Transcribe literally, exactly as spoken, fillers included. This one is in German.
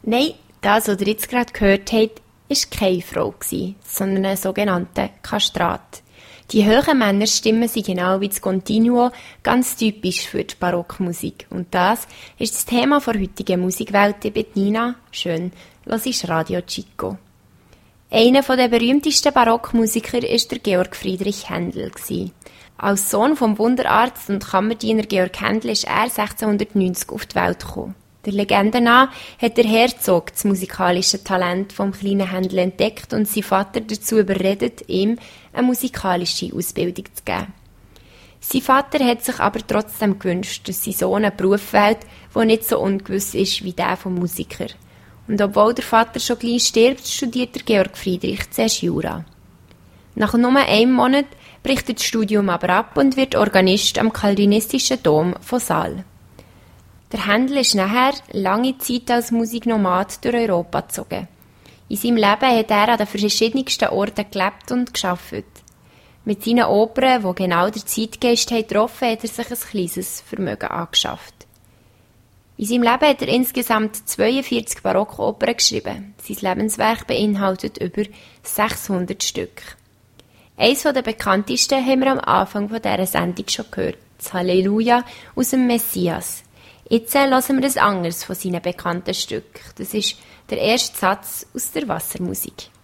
Nein, das, was ihr jetzt gerade gehört habt, war keine Frau, sondern ein sogenannter Kastrat. Die hohen Männerstimmen sind genau wie das Continuo ganz typisch für die Barockmusik. Und das ist das Thema der heutigen Musikwelt mit Nina. Schön, das ist Radio Chico. Einer der berühmtesten Barockmusiker war der Georg Friedrich Händel. Als Sohn vom Wunderarzt und Kammerdiener Georg Händel ist er sechzehnhundertneunzig auf die Welt gekommen. Der Legende nach hat der Herzog das musikalische Talent vom kleinen Händel entdeckt und seinen Vater dazu überredet, ihm eine musikalische Ausbildung zu geben. Sein Vater hat sich aber trotzdem gewünscht, dass sein Sohn einen Beruf wählt, der nicht so ungewiss ist wie der vom Musiker. Und obwohl der Vater schon gleich stirbt, studiert der Georg Friedrich zuerst Jura. Nach nur einem Monat bricht er das Studium aber ab und wird Organist am Calvinistischen Dom von Saal. Der Händel ist nachher lange Zeit als Musiknomad durch Europa gezogen. In seinem Leben hat er an den verschiedensten Orten gelebt und gearbeitet. Mit seinen Opern, die genau den Zeitgeist getroffen haben, hat er sich ein kleines Vermögen angeschafft. In seinem Leben hat er insgesamt zweiundvierzig Barockopern geschrieben. Sein Lebenswerk beinhaltet über sechshundert Stück. Eines der bekanntesten haben wir am Anfang dieser Sendung schon gehört, das Halleluja aus dem Messias. Jetzt hören wir ein anderes von seinen bekannten Stücken. Das ist der erste Satz aus der Wassermusik.